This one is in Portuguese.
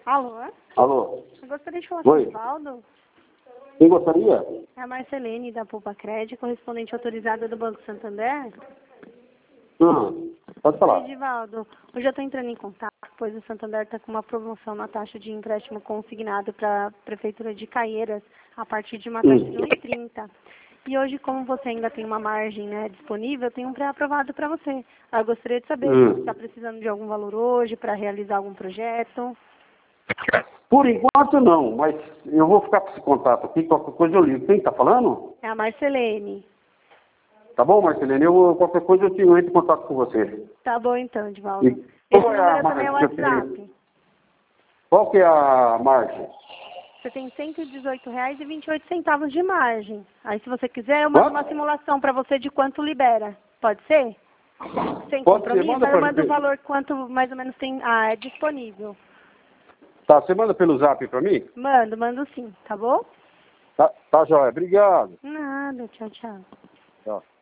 Alô? Alô? Eu gostaria de falar com o Oi. Divaldo. Quem gostaria? É a Marcelene, da Poupa Crédito, correspondente autorizada do Banco Santander. Pode falar. Oi, Divaldo. Hoje eu estou entrando em contato, pois o Santander está com uma promoção na taxa de empréstimo consignado para a Prefeitura de Caieiras, a partir de uma taxa de 1,30. E hoje, como você ainda tem uma margem, né, disponível, eu tenho um pré-aprovado para você. Eu gostaria de saber se você está precisando de algum valor hoje para realizar algum projeto. Por enquanto não, mas eu vou ficar com esse contato aqui, qualquer coisa eu ligo. Quem está falando? É a Marcelene. Tá bom, Marcelene? Qualquer coisa eu entro em contato com você. Tá bom então, Divaldo. E Esse qual é número a também é o margem que eu tenho? WhatsApp. Qual que é a margem? Você tem R$ 118,28 de margem. Aí, se você quiser, eu mando Quanto? uma simulação para você de quanto libera. Pode ser? Sem Pode ser, compromisso, manda aí eu pra mando o mim. valor quanto mais ou menos tem é disponível. Tá, você manda pelo zap pra mim? Mando sim, tá bom? Tá joia. Obrigado. Nada, tchau, tchau. Tchau.